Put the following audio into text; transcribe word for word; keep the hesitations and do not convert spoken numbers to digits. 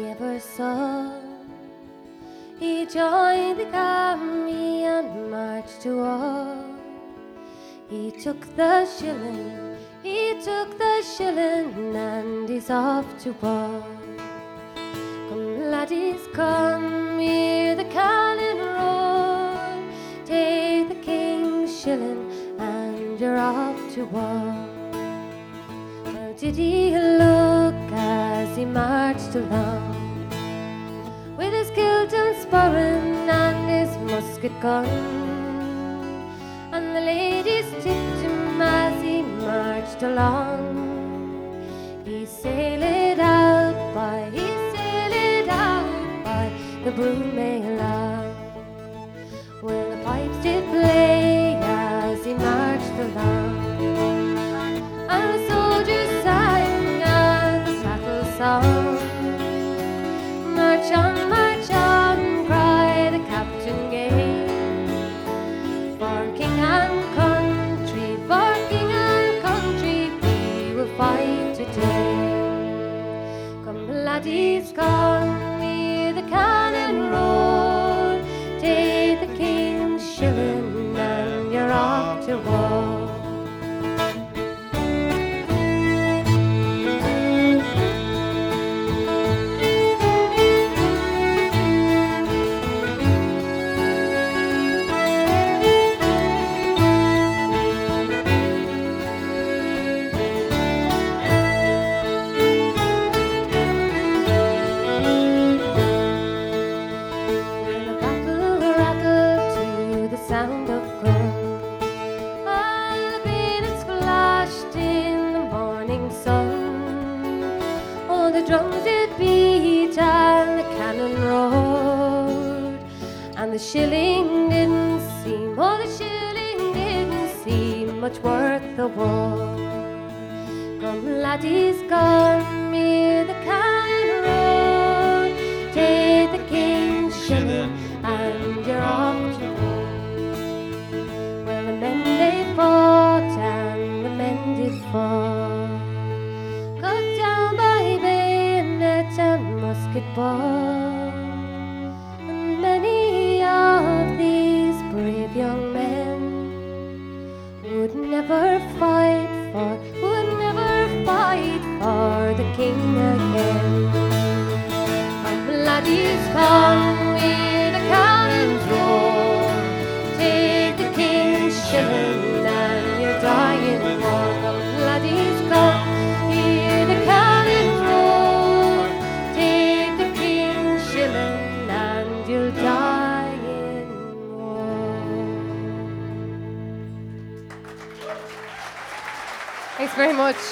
he ever saw. He joined the army and marched to war. He took the shilling, he took the shilling, and he's off to war. Come laddies, come, hear the cannon roar. Take the king's shilling and you're off to war. Well, did he look as he marched along, with his kilt and sporran and his musket gun, and the ladies tipped him as he marched along. He sailed out by, he sailed out by the Broommail Long. Well, the pipes did play as he marched along, and the soldiers sang a battle song. March on, march on, cried the captain gay, for king and country, for king and country, we will fight today. Come laddies, come, hear the cannon roar. Take the king's shilling and you're off to war. Sound of gun, all the bayonets flashed in the morning sun. Oh, the drums did beat and the cannon roared, and the shilling didn't seem, oh, the shilling didn't seem much worth the war. Come laddies, come, hear the cannon roar. Take the king's shilling and you're off to war. The men they fought and the men did fall, cut down by bayonet and musket ball. And many of these brave young men would never fight for, would never fight for the king again. Come laddies, come, hear the cannons roar. Take the king's shilling and you're dying war. Come laddies, come, hear the cannon roar. Take the king's shilling and you'll die in war. Thanks very much.